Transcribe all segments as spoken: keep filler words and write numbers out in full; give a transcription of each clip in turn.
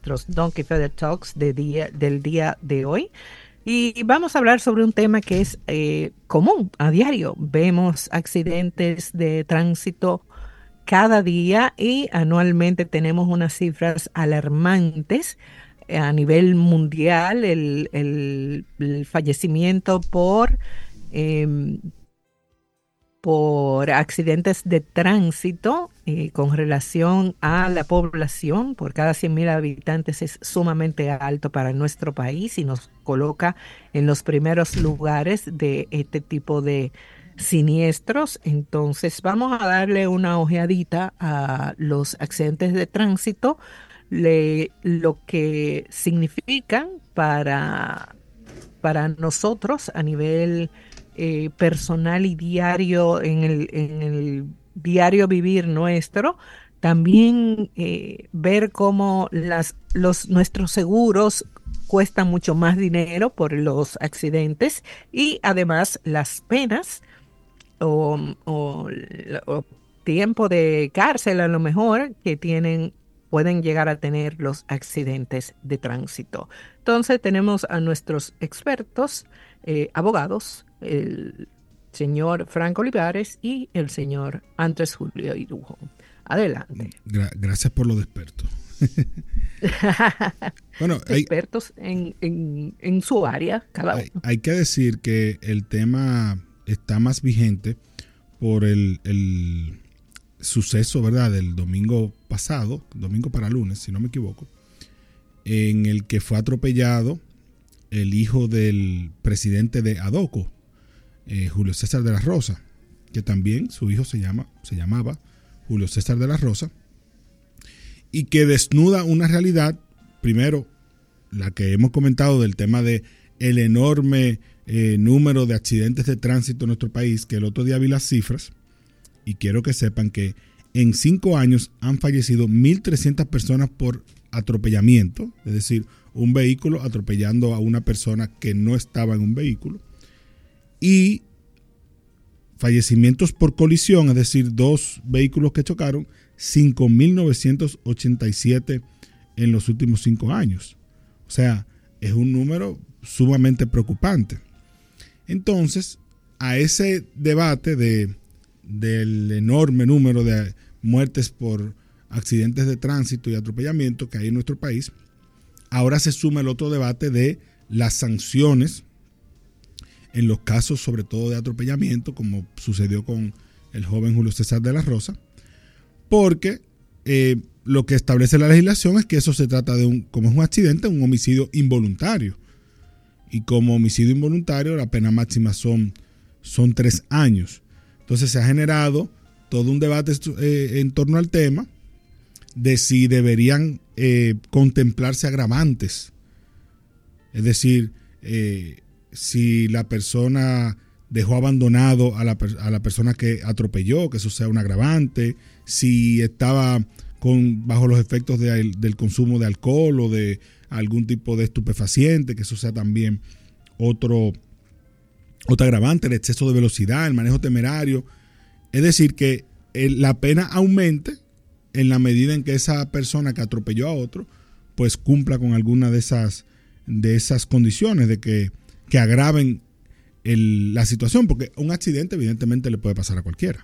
nuestros Donkey Feather Talks de día, del día de hoy. Y vamos a hablar sobre un tema que es eh, común a diario. Vemos accidentes de tránsito cada día y anualmente tenemos unas cifras alarmantes eh, a nivel mundial. El, el- el fallecimiento por em, por accidentes de tránsito eh, con relación a la población por cada cien mil habitantes es sumamente alto para nuestro país y nos coloca en los primeros lugares de este tipo de siniestros. Entonces vamos a darle una ojeadita a los accidentes de tránsito, le- lo que significan para para nosotros a nivel eh, personal y diario, en el, en el diario vivir nuestro. También eh, ver cómo las, los, nuestros seguros cuestan mucho más dinero por los accidentes y además las penas o, o, o tiempo de cárcel a lo mejor que tienen, pueden llegar a tener los accidentes de tránsito. Entonces tenemos a nuestros expertos, eh, abogados, el señor Franco Olivares y el señor Andrés Julio Irujo. Adelante. Gra- gracias por lo de experto. Bueno, hay, Expertos en, en, en su área, cada hay, uno. hay que decir que el tema está más vigente por el, el suceso, ¿verdad?, del domingo pasado, domingo para lunes, si no me equivoco, en el que fue atropellado el hijo del presidente de ADOCO, eh, Julio César de la Rosa, que también su hijo se, llama, se llamaba Julio César de la Rosa, y que desnuda una realidad, primero, la que hemos comentado del tema de el enorme eh, número de accidentes de tránsito en nuestro país, que el otro día vi las cifras, y quiero que sepan que en cinco años han fallecido mil trescientas personas por atropellamiento, es decir, un vehículo atropellando a una persona que no estaba en un vehículo, y fallecimientos por colisión, es decir, dos vehículos que chocaron, cinco mil novecientos ochenta y siete en los últimos cinco años. O sea, es un número sumamente preocupante. Entonces, a ese debate de, del enorme número de muertes por accidentes de tránsito y atropellamiento que hay en nuestro país, ahora se suma el otro debate de las sanciones en los casos sobre todo de atropellamiento, como sucedió con el joven Julio César de la Rosa, porque eh, lo que establece la legislación es que eso se trata de un, como es un accidente, un homicidio involuntario. Y como homicidio involuntario, la pena máxima son, son tres años. Entonces se ha generado todo un debate eh, en torno al tema de si deberían eh, contemplarse agravantes. Es decir, eh, si la persona dejó abandonado a la, a la persona que atropelló, que eso sea un agravante, si estaba con, bajo los efectos de, del consumo de alcohol o de algún tipo de estupefaciente, que eso sea también otro, otro agravante, el exceso de velocidad, el manejo temerario. Es decir, que el, la pena aumente en la medida en que esa persona que atropelló a otro, pues cumpla con alguna de esas, de esas condiciones de que, que agraven el, la situación, porque un accidente evidentemente le puede pasar a cualquiera.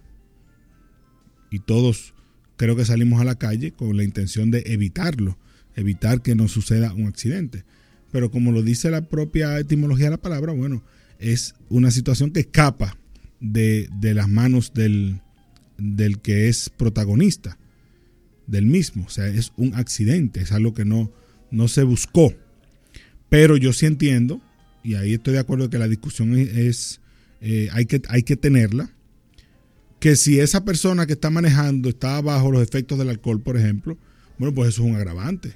Y todos creo que salimos a la calle con la intención de evitarlo, evitar que nos suceda un accidente. Pero como lo dice la propia etimología de la palabra, bueno, es una situación que escapa de, de las manos del, del que es protagonista del mismo. O sea, es un accidente, es algo que no, no se buscó. Pero yo sí entiendo, y ahí estoy de acuerdo que la discusión es, es eh, hay que, hay que tenerla, que si esa persona que está manejando está bajo los efectos del alcohol, por ejemplo, bueno, pues eso es un agravante.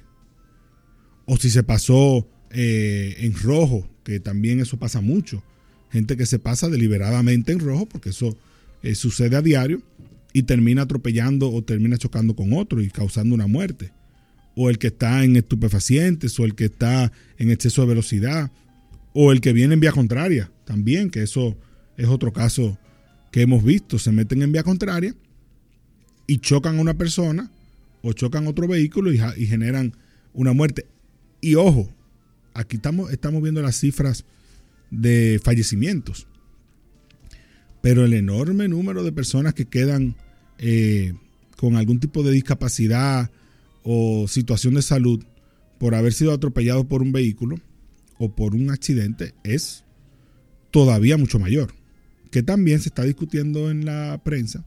O si se pasó eh, en rojo, que también eso pasa mucho. Gente que se pasa deliberadamente en rojo, porque eso eh, sucede a diario, y termina atropellando o termina chocando con otro y causando una muerte. O el que está en estupefacientes, o el que está en exceso de velocidad, o el que viene en vía contraria también, que eso es otro caso que hemos visto. Se meten en vía contraria y chocan a una persona o chocan otro vehículo y, y generan una muerte. Y ojo, aquí estamos, estamos viendo las cifras de fallecimientos, pero el enorme número de personas que quedan eh, con algún tipo de discapacidad o situación de salud por haber sido atropellados por un vehículo o por un accidente es todavía mucho mayor, que también se está discutiendo en la prensa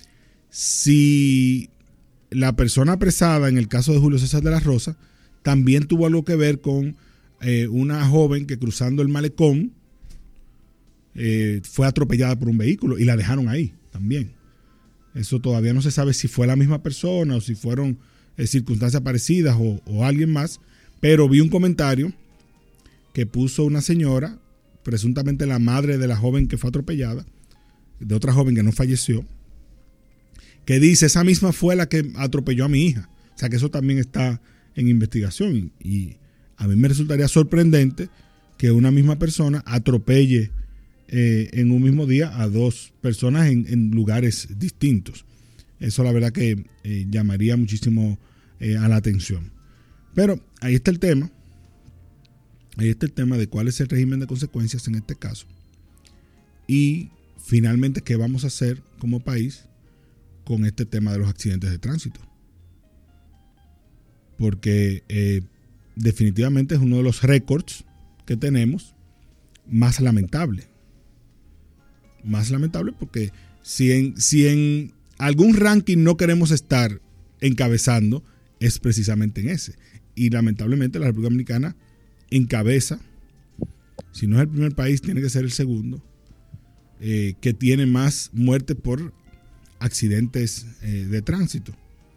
si la persona apresada en el caso de Julio César de la Rosa también tuvo algo que ver con eh, una joven que cruzando el malecón eh, fue atropellada por un vehículo y la dejaron ahí también. Eso todavía no se sabe si fue la misma persona o si fueron eh, circunstancias parecidas o, o alguien más, pero vi un comentario que puso una señora, presuntamente la madre de la joven que fue atropellada, de otra joven que no falleció, que dice, esa misma fue la que atropelló a mi hija. O sea que eso también está en investigación y, y a mí me resultaría sorprendente que una misma persona atropelle eh, en un mismo día a dos personas en, en lugares distintos. Eso la verdad que eh, llamaría muchísimo eh, a la atención. Pero ahí está el tema. Ahí está el tema de cuál es el régimen de consecuencias en este caso. Y finalmente, ¿qué vamos a hacer como país con este tema de los accidentes de tránsito? Porque eh, definitivamente es uno de los récords que tenemos más lamentable. Más lamentable porque si en, si en algún ranking no queremos estar encabezando, es precisamente en ese. Y lamentablemente la República Dominicana encabeza, si no es el primer país, tiene que ser el segundo, eh, que tiene más muertes por accidentes eh, de tránsito.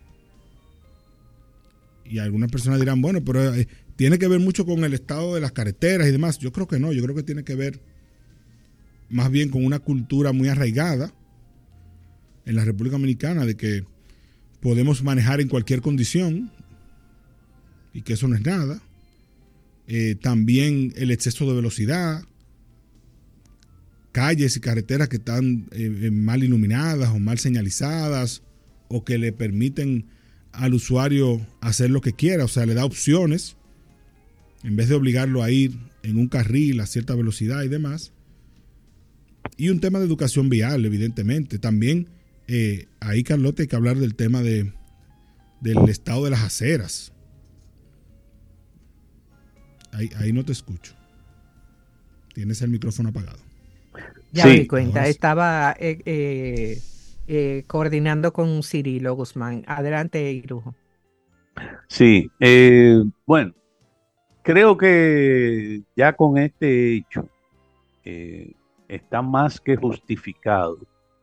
Y algunas personas dirán, bueno, pero eh, tiene que ver mucho con el estado de las carreteras y demás. Yo creo que no, yo creo que tiene que ver más bien con una cultura muy arraigada en la República Dominicana de que podemos manejar en cualquier condición y que eso no es nada. Eh, también el exceso de velocidad, calles y carreteras que están eh, mal iluminadas o mal señalizadas o que le permiten al usuario hacer lo que quiera, o sea, le da opciones en vez de obligarlo a ir en un carril a cierta velocidad y demás. Y un tema de educación vial, evidentemente. También eh, ahí, Carlota, hay que hablar del tema de, del estado de las aceras. Ahí, ahí no te escucho. Tienes el micrófono apagado. Ya Sí. me di cuenta, estaba eh, eh, eh, coordinando con Cirilo Guzmán. Adelante, Irujo. Sí, eh, bueno, creo que ya con este hecho eh, está más que justificado.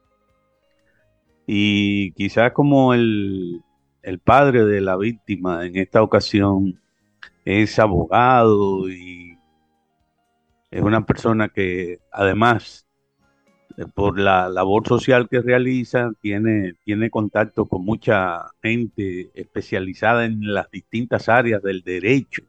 Y quizás como el, el padre de la víctima en esta ocasión es abogado y es una persona que además eh, por la labor social que realiza tiene, tiene contacto con mucha gente especializada en las distintas áreas del derecho.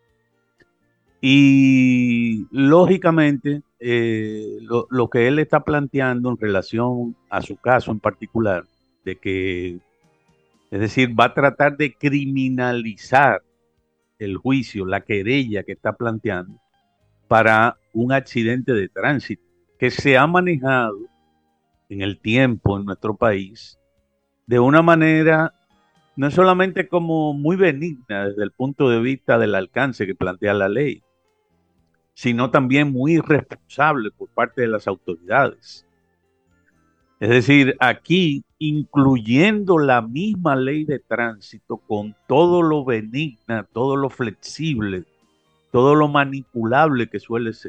Y lógicamente eh, lo, lo que él está planteando en relación a su caso en particular, de que, es decir, va a tratar de criminalizar el juicio, la querella que está planteando para un accidente de tránsito que se ha manejado en el tiempo en nuestro país de una manera no solamente como muy benigna desde el punto de vista del alcance que plantea la ley, sino también muy irresponsable por parte de las autoridades. Es decir, aquí, incluyendo la misma ley de tránsito, con todo lo benigna, todo lo flexible, todo lo manipulable que suele ser,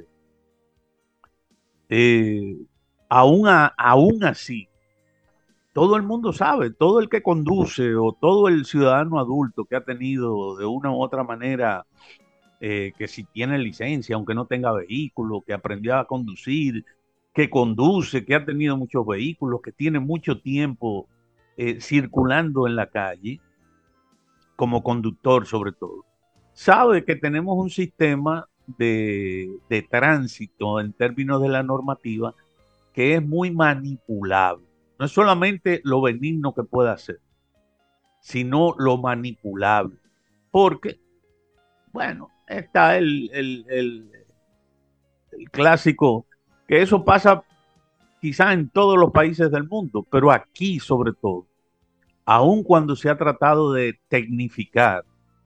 eh, aún, a, aún así, todo el mundo sabe, todo el que conduce o todo el ciudadano adulto que ha tenido de una u otra manera, eh, que si tiene licencia, aunque no tenga vehículo, que aprendió a conducir, que conduce, que ha tenido muchos vehículos, que tiene mucho tiempo eh, circulando en la calle, como conductor sobre todo, sabe que tenemos un sistema de, de tránsito en términos de la normativa que es muy manipulable. No es solamente lo benigno que puede hacer, sino lo manipulable. Porque Bueno, está el, el, el, el clásico, que eso pasa quizá en todos los países del mundo, pero aquí sobre todo, aun cuando se ha tratado de tecnificar,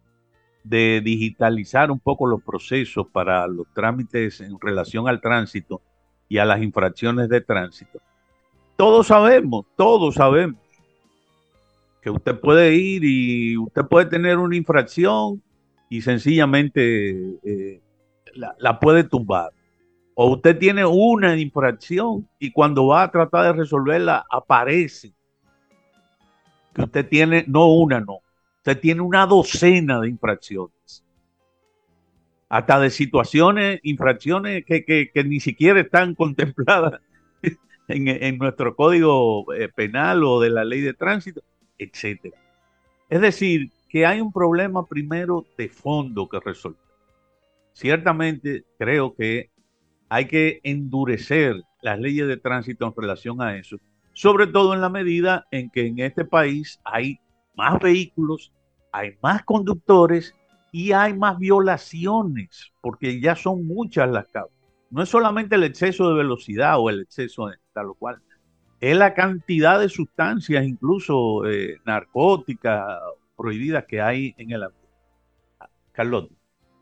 de digitalizar un poco los procesos para los trámites en relación al tránsito y a las infracciones de tránsito, todos sabemos, todos sabemos que usted puede ir y usted puede tener una infracción y sencillamente eh, la, la puede tumbar. O usted tiene una infracción y cuando va a tratar de resolverla aparece que usted tiene, no una, no, usted tiene una docena de infracciones. Hasta de situaciones, infracciones que, que, que ni siquiera están contempladas en, en nuestro código eh, penal o de la ley de tránsito, etcétera. Es decir, que hay un problema primero de fondo que resolver. Ciertamente creo que hay que endurecer las leyes de tránsito en relación a eso, sobre todo en la medida en que en este país hay más vehículos, hay más conductores y hay más violaciones, porque ya son muchas las causas. No es solamente el exceso de velocidad o el exceso de tal o cual, es la cantidad de sustancias, incluso eh, narcóticas, prohibidas que hay en el ambiente. Carlota.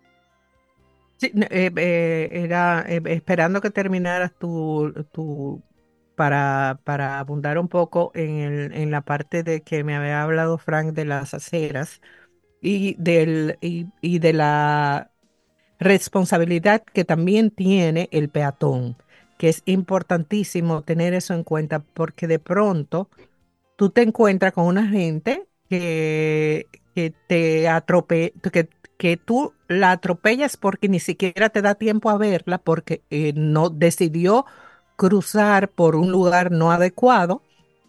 Sí, n- eh, eh, era eh, esperando que terminaras tu, tu para, para abundar un poco en el, en la parte de que me había hablado Frank de las aceras y del y, y de la responsabilidad que también tiene el peatón, que es importantísimo tener eso en cuenta porque de pronto tú te encuentras con una gente que, que te atrope, que, que tú la atropellas porque ni siquiera te da tiempo a verla porque eh, no decidió cruzar por un lugar no adecuado.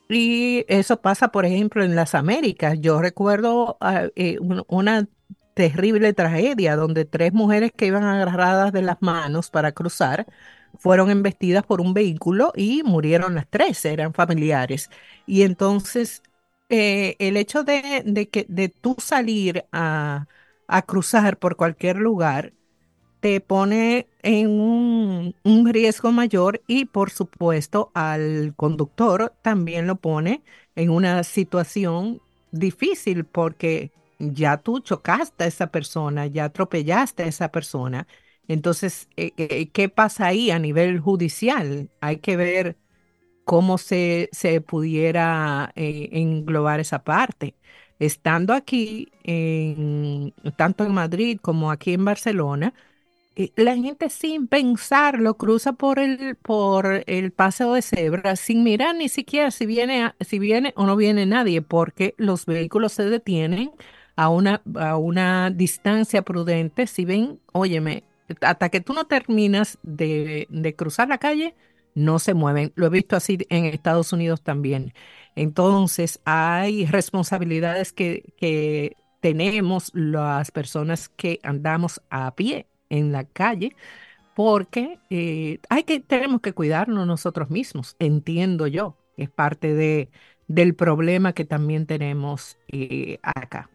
Y eso pasa, por ejemplo, en las Américas. Yo recuerdo ah, eh, un- una terrible tragedia donde tres mujeres que iban agarradas de las manos para cruzar fueron embestidas por un vehículo y murieron las tres, eran familiares. Y entonces eh, el hecho de, de que de tú salir a, a cruzar por cualquier lugar te pone en un, un riesgo mayor y por supuesto al conductor también lo pone en una situación difícil porque ya tú chocaste a esa persona, ya atropellaste a esa persona. Entonces, eh, eh, ¿qué pasa ahí a nivel judicial? Hay que ver cómo se, se pudiera eh, englobar esa parte. Estando aquí, en, tanto en Madrid como aquí en Barcelona, eh, la gente sin pensarlo cruza por el, por el paseo de cebra sin mirar ni siquiera si viene, a- si viene o no viene nadie, porque los vehículos se detienen a una, a una distancia prudente. Si ven, óyeme, hasta que tú no terminas de, de cruzar la calle, no se mueven. Lo he visto así en Estados Unidos también. Entonces, hay responsabilidades que, que tenemos las personas que andamos a pie en la calle, porque eh, hay que, tenemos que cuidarnos nosotros mismos, entiendo yo, es parte de, del problema que también tenemos eh, acá.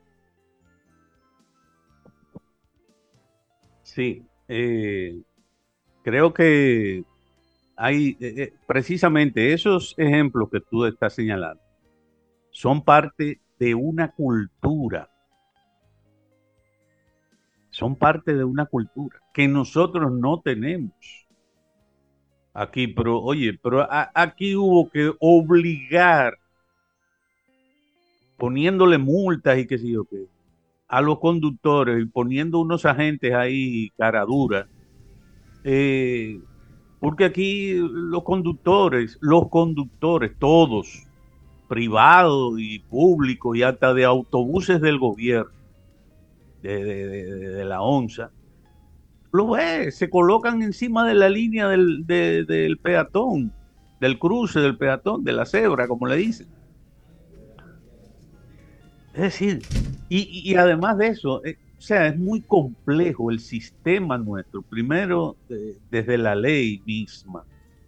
Sí, eh, creo que hay eh, eh, precisamente esos ejemplos que tú estás señalando son parte de una cultura, son parte de una cultura que nosotros no tenemos aquí, pero oye, pero a- aquí hubo que obligar, poniéndole multas y qué sé yo qué, a los conductores y poniendo unos agentes ahí cara dura, eh, porque aquí los conductores, los conductores, todos, privados y públicos y hasta de autobuses del gobierno, de, de, de, de la ONSA, lo ves, se colocan encima de la línea del, de, del peatón, del cruce del peatón, de la cebra, como le dicen. Es decir, y, y además de eso, eh, o sea, es muy complejo el sistema nuestro. Primero, eh, desde la ley misma.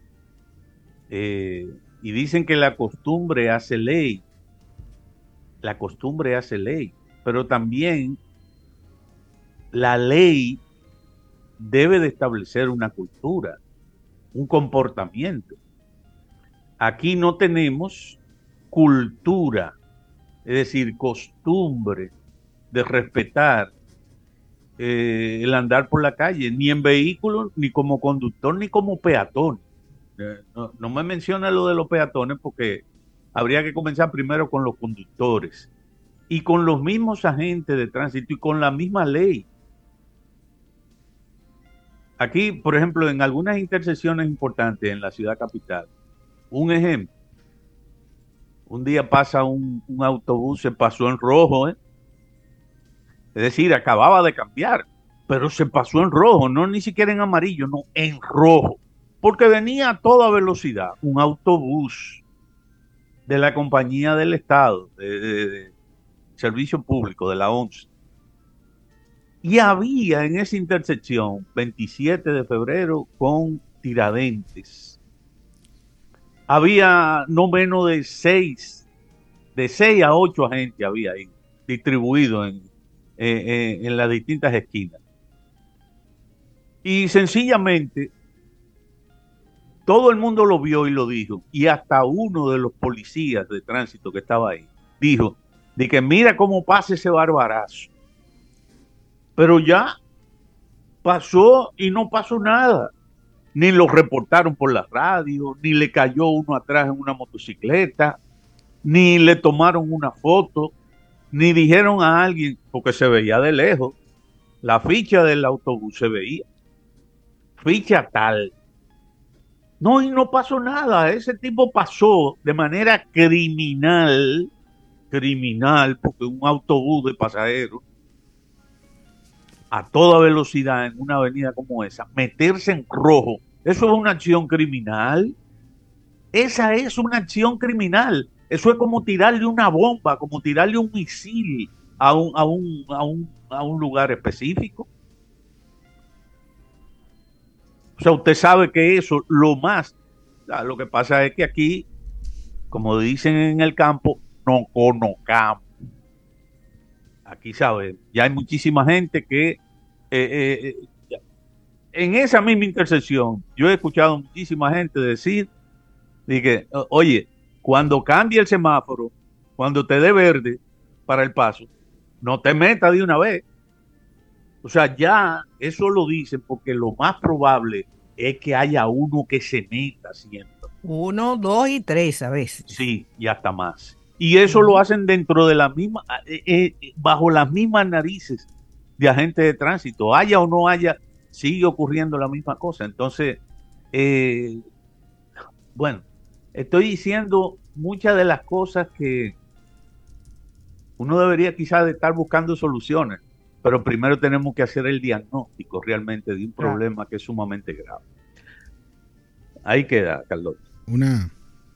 Eh, y dicen que la costumbre hace ley, la costumbre hace ley, pero también la ley debe de establecer una cultura, un comportamiento. Aquí no tenemos cultura, es decir, costumbre de respetar eh, el andar por la calle, ni en vehículos, ni como conductor, ni como peatón. Eh, no, no me menciona lo de los peatones porque habría que comenzar primero con los conductores y con los mismos agentes de tránsito y con la misma ley. Aquí, por ejemplo, en algunas intersecciones importantes en la ciudad capital, un ejemplo, un día pasa un, un autobús, se pasó en rojo, ¿eh? Es decir, acababa de cambiar, pero se pasó en rojo, no ni siquiera en amarillo, no, en rojo, porque venía a toda velocidad un autobús de la compañía del Estado, de, de, de servicio público, de la ONCE. Y había en esa intersección, veintisiete de febrero, con Tiradentes. Había no menos de seis, de seis a ocho agentes había ahí, distribuidos en, eh, en las distintas esquinas. Y sencillamente, todo el mundo lo vio y lo dijo, y hasta uno de los policías de tránsito que estaba ahí, dijo, de que mira cómo pasa ese barbarazo. Pero ya pasó y no pasó nada. Ni lo reportaron por la radio, ni le cayó uno atrás en una motocicleta, ni le tomaron una foto, ni dijeron a alguien, porque se veía de lejos, la ficha del autobús se veía, ficha tal. No, y no pasó nada. Ese tipo pasó de manera criminal, criminal, porque un autobús de pasajeros, a toda velocidad en una avenida como esa, meterse en rojo, eso es una acción criminal. Esa es una acción criminal. Eso es como tirarle una bomba, como tirarle un misil a un, a un, a un, a un lugar específico. O sea, usted sabe que eso, lo más, lo que pasa es que aquí, como dicen en el campo, no conozcamos. Aquí, ¿sabe? Ya hay muchísima gente que eh, eh, en esa misma intersección, yo he escuchado muchísima gente decir, de que, oye, cuando cambie el semáforo, cuando te dé verde para el paso, no te metas de una vez. O sea, ya eso lo dicen porque lo más probable es que haya uno que se meta siempre. Uno, dos y tres a veces. Sí, y hasta más. Y eso lo hacen dentro de la misma, eh, eh, bajo las mismas narices de agentes de tránsito. Haya o no haya, sigue ocurriendo la misma cosa. Entonces, eh, bueno, estoy diciendo muchas de las cosas que uno debería quizás de estar buscando soluciones, pero primero tenemos que hacer el diagnóstico realmente de un problema que es sumamente grave. Ahí queda, Carlota. Una...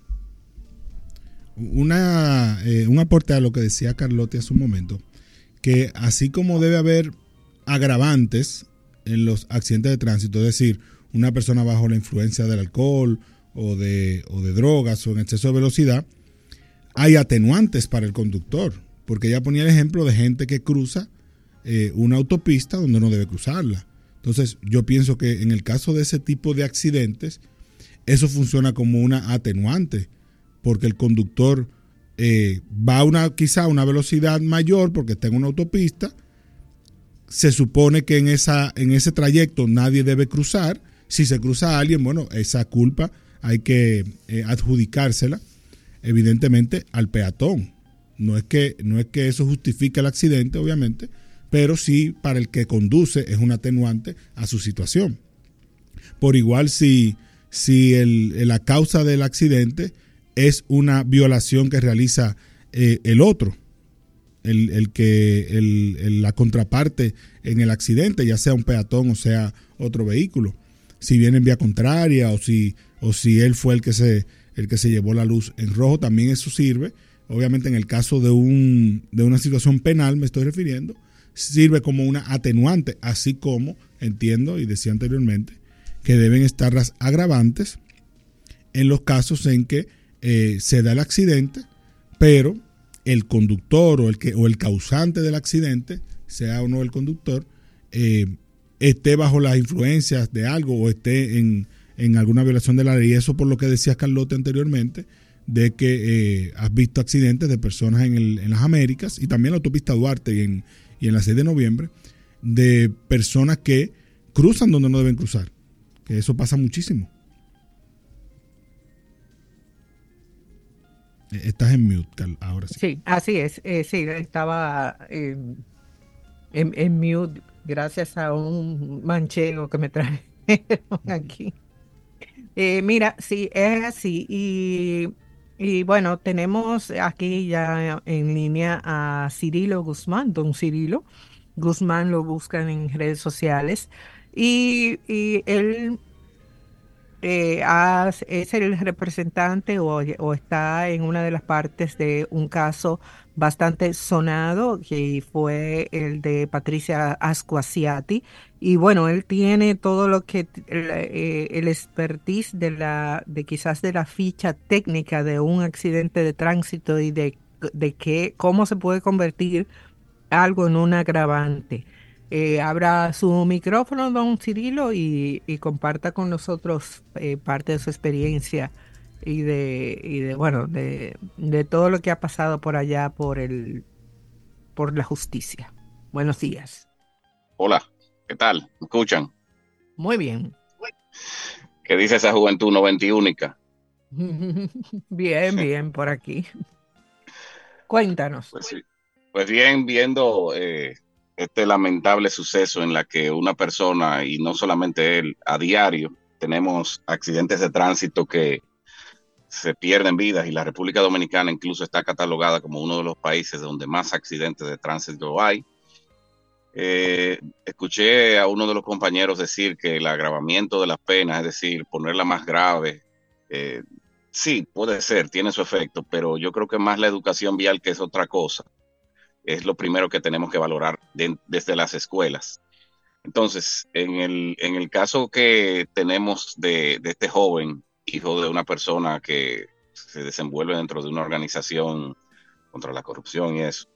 Una, eh, un aporte a lo que decía Carlotti hace un momento, que así como debe haber agravantes en los accidentes de tránsito, es decir, una persona bajo la influencia del alcohol o de, o de drogas o en exceso de velocidad, hay atenuantes para el conductor, porque ella ponía el ejemplo de gente que cruza eh, una autopista donde no debe cruzarla. Entonces yo pienso que en el caso de ese tipo de accidentes, eso funciona como una atenuante, porque el conductor eh, va a una, quizá a una velocidad mayor porque está en una autopista. Se supone que en, esa, en ese trayecto nadie debe cruzar. Si se cruza a alguien, bueno, esa culpa hay que eh, adjudicársela, evidentemente, al peatón. No es que, no es que eso justifique el accidente, obviamente, pero sí para el que conduce es un atenuante a su situación. Por igual, si, si el, la causa del accidente es una violación que realiza eh, el otro, el, el que el, el, la contraparte en el accidente, ya sea un peatón o sea otro vehículo, si viene en vía contraria o si, o si él fue el que se el que se llevó la luz en rojo, también eso sirve. Obviamente en el caso de un de una situación penal, me estoy refiriendo, sirve como una atenuante, así como entiendo y decía anteriormente que deben estar las agravantes en los casos en que Eh, se da el accidente, pero el conductor o el que o el causante del accidente, sea o no el conductor, eh, esté bajo las influencias de algo o esté en, en alguna violación de la ley. Eso por lo que decías, Carlote, anteriormente, de que eh, has visto accidentes de personas en, el, en las Américas y también en la autopista Duarte y en, y en la seis de noviembre, de personas que cruzan donde no deben cruzar. Que eso pasa muchísimo. Estás en mute, Carl, ahora sí. Sí, así es. Eh, sí, estaba eh, en, en mute gracias a un manchego que me trajeron aquí. Eh, mira, sí, es así. Y, y bueno, tenemos aquí ya en línea a Cirilo Guzmán, don Cirilo Guzmán, lo buscan en redes sociales. Y, y él eh, has- es el representante o, o está en una de las partes de un caso bastante sonado que fue el de Patricia Asquasiati. Y bueno, él tiene todo lo que t- el, eh, el expertise de la de quizás de la ficha técnica de un accidente de tránsito y de de qué cómo se puede convertir algo en un agravante. Eh, abra su micrófono, don Cirilo, y, y comparta con nosotros eh, parte de su experiencia y de, y de bueno, de, de todo lo que ha pasado por allá por el, por la justicia. Buenos días. Hola, ¿qué tal? ¿Me escuchan? Muy bien. ¿Qué dice esa juventud noventa y única? Bien, bien, por aquí. Cuéntanos. Pues sí. Pues bien, viendo eh, este lamentable suceso en la que una persona, y no solamente él, a diario tenemos accidentes de tránsito que se pierden vidas, y la República Dominicana incluso está catalogada como uno de los países donde más accidentes de tránsito hay. Eh, escuché a uno de los compañeros decir que el agravamiento de las penas, es decir, ponerla más grave, eh, sí, puede ser, tiene su efecto, pero yo creo que más la educación vial, que es otra cosa, es lo primero que tenemos que valorar de, desde las escuelas. Entonces, en el, en el caso que tenemos de, de este joven, hijo de una persona que se desenvuelve dentro de una organización contra la corrupción y eso,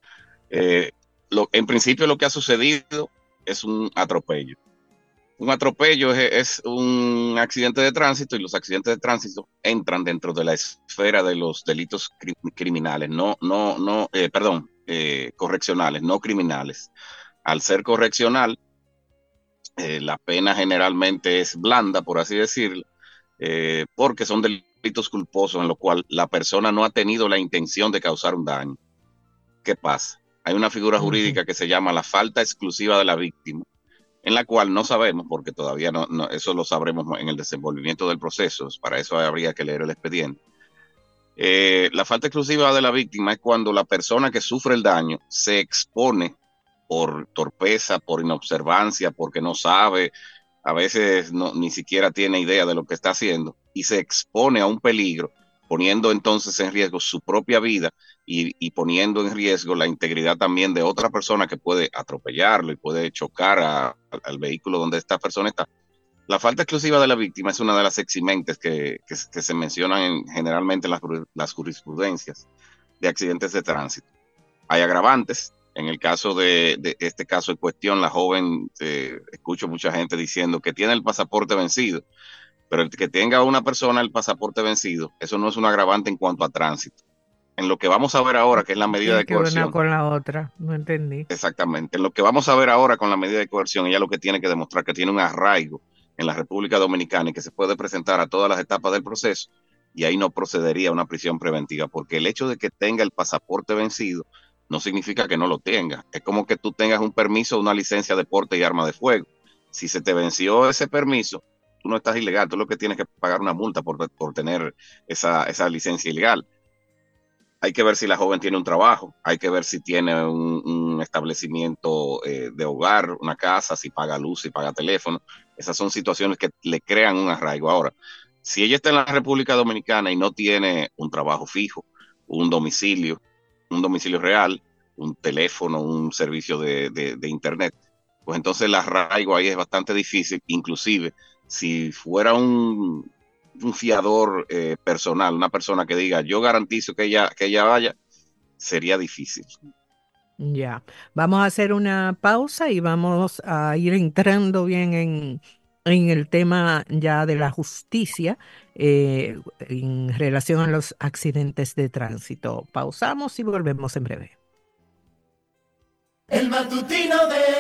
eh, lo, en principio lo que ha sucedido es un atropello. Un atropello es, es un accidente de tránsito, y los accidentes de tránsito entran dentro de la esfera de los delitos cri criminales, no, no, no, eh, perdón, eh, correccionales, no criminales. Al ser correccional, eh, la pena generalmente es blanda, por así decirlo, eh, porque son delitos culposos en los cuales la persona no ha tenido la intención de causar un daño. ¿Qué pasa? Hay una figura jurídica uh-huh. que se llama la falta exclusiva de la víctima, en la cual no sabemos, porque todavía no, no, eso lo sabremos en el desenvolvimiento del proceso, para eso habría que leer el expediente. Eh, la falta exclusiva de la víctima es cuando la persona que sufre el daño se expone por torpeza, por inobservancia, porque no sabe, a veces no, ni siquiera tiene idea de lo que está haciendo, y se expone a un peligro, poniendo entonces en riesgo su propia vida y, y poniendo en riesgo la integridad también de otra persona que puede atropellarlo y puede chocar a, a, al vehículo donde esta persona está. La falta exclusiva de la víctima es una de las eximentes que, que, que se mencionan en, generalmente en las, las jurisprudencias de accidentes de tránsito. Hay agravantes. En el caso de, de este caso en cuestión, la joven, eh, escucho mucha gente diciendo que tiene el pasaporte vencido, pero el que tenga una persona el pasaporte vencido, eso no es un agravante en cuanto a tránsito. En lo que vamos a ver ahora, que es la medida de coerción. Una con la otra, no entendí. Exactamente. En lo que vamos a ver ahora con la medida de coerción, ella lo que tiene que demostrar que tiene un arraigo en la República Dominicana y que se puede presentar a todas las etapas del proceso, y ahí no procedería a una prisión preventiva, porque el hecho de que tenga el pasaporte vencido no significa que no lo tenga. Es como que tú tengas un permiso, una licencia de porte y arma de fuego. Si se te venció ese permiso, tú no estás ilegal, tú lo que tienes que pagar una multa por, por tener esa, esa licencia ilegal. Hay que ver si la joven tiene un trabajo, hay que ver si tiene un, un establecimiento eh, de hogar, una casa, si paga luz, si paga teléfono. Esas son situaciones que le crean un arraigo. Ahora, si ella está en la República Dominicana y no tiene un trabajo fijo, un domicilio, un domicilio real, un teléfono, un servicio de, de, de internet, pues entonces el arraigo ahí es bastante difícil. Inclusive, si fuera un, un fiador eh, personal, una persona que diga, yo garantizo que ella, que ella vaya, sería difícil. Ya, vamos a hacer una pausa y vamos a ir entrando bien en, en el tema ya de la justicia eh, en relación a los accidentes de tránsito. Pausamos y volvemos en breve. El matutino de